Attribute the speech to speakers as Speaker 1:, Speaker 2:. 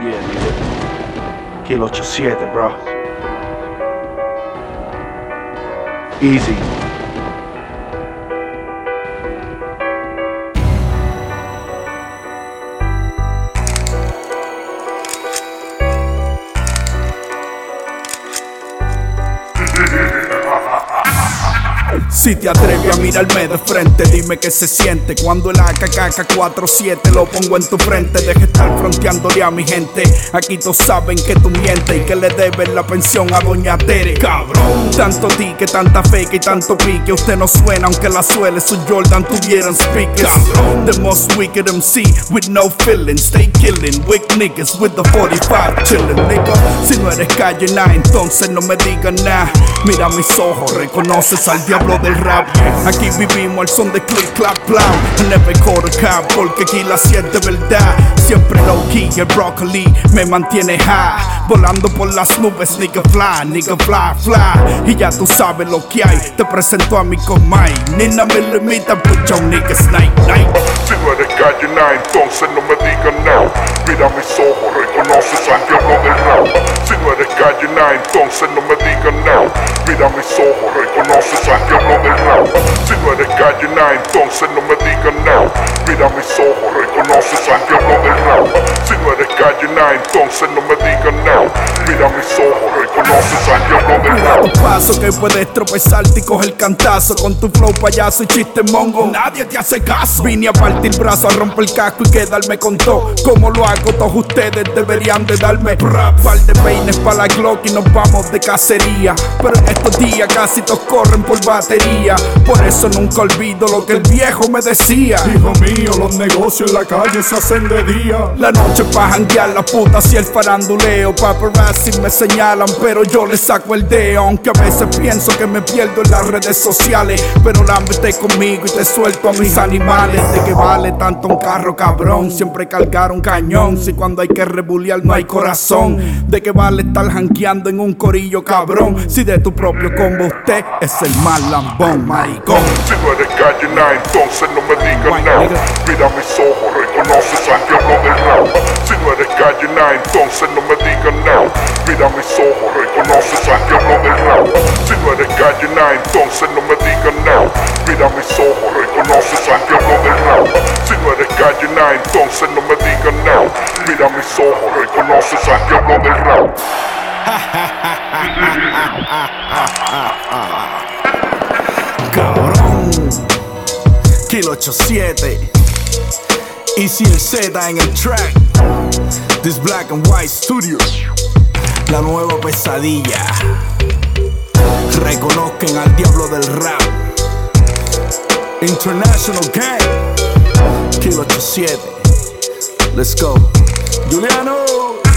Speaker 1: Yeah, nigga. Kilo 87, bro. Easy.
Speaker 2: Si te atreves a mirarme de frente, dime qué se siente cuando el AK-47 lo pongo en tu frente. Deja estar fronteándole a mi gente. Aquí todos saben que tú mientes y que le debes la pensión a Doña Tere. Cabrón, tanto tique, tanta fake y tanto pique. Usted no suena aunque la suele su Jordan tuvieran speakers. Cabrón, the most wicked MC with no feelings. Stay killing weak niggas with the 45 chillin', nigga. Si no eres calle nada, entonces no me digas nada. Mira mis ojos, reconoces al diablo del rap. Aquí vivimos al son de click, clap, plow. Never call a cab porque aquí la siente verdad. Siempre low key, el broccoli me mantiene high. Volando por las nubes, nigga fly, fly. Y ya tú sabes lo que hay. Te presento a mi comay. Nina me limita, put your niggas night.
Speaker 3: Si no eres calle nada, entonces no me digas nada. Mira mis ojos, reconoces al diablo del rap. Si no eres calle nada, entonces no me digas nada. Mira mis ojos, reconoces al diablo del rap. Si no eres calle nada, entonces no me digas nada. Mira mis ojos, reconoces al diablo del rap. Si no eres calle nada, entonces no me digas nada. Mira mis ojos, reconoces al diablo del rap.
Speaker 2: Tu paso que puedes tropezarte y coger cantazo. Con tu flow payaso y chiste mongo, nadie te hace caso. Vine a partir brazo, a romper el casco y quedarme con todo. Como lo hago, todos ustedes deberían de darme rap. Par de peines para la Glock y nos vamos de cacería. Pero en estos días casi todos corren por batería. Por eso nunca olvido lo que el viejo me decía.
Speaker 4: Hijo mío, los negocios en la calle se hacen de día.
Speaker 2: La noche pa' janguear, la puta y el faranduleo. Paparazzi me señalan, pero yo le saco el dedo. Aunque a veces pienso que me pierdo en las redes sociales, pero lámbete conmigo y te suelto a mis animales. ¿De qué vale tanto un carro, cabrón? Siempre cargar un cañón. Si cuando hay que rebulear no hay corazón. ¿De qué vale estar jangueando en un corillo, cabrón? Si de tu propio combo usted es el más lambón, maricón.
Speaker 3: Si no eres calle nada, entonces no me digas nada. Mira mis ojos, reconoces al diablo del rap. Si no eres calle nada, entonces no me digas nada. Mira mis ojos, reconoces al diablo del rap. Si no eres calle nada, entonces no me digas nada. Mira mis ojos, reconoces al diablo del rap. Si no eres calle nada, entonces no me digas nada. Mira mis ojos, reconoces al diablo del rap.
Speaker 2: Cabrón, Kilo 87 Easy el Z en el track. This Black and White Studio, la nueva pesadilla. Reconozcan al diablo del rap. International Gang, Kilo 87. Let's go, Juliano.